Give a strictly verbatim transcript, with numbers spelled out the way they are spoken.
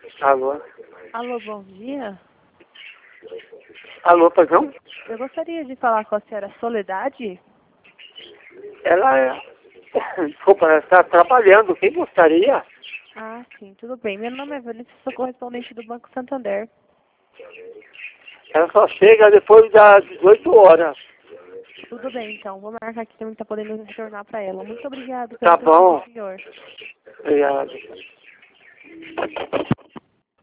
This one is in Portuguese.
Alô? Alô, bom dia. Alô, perdão? Eu gostaria de falar com a senhora Soledade. Ela é... Desculpa, ela está trabalhando. Quem gostaria? Ah, sim, tudo bem. Meu nome é Vanessa, sou correspondente do Banco Santander. Ela só chega depois das dezoito horas. Tudo bem, então. Vou marcar aqui também que tá podendo retornar para ela. Muito obrigado pelo Tá tempo do bom. senhor. Obrigado.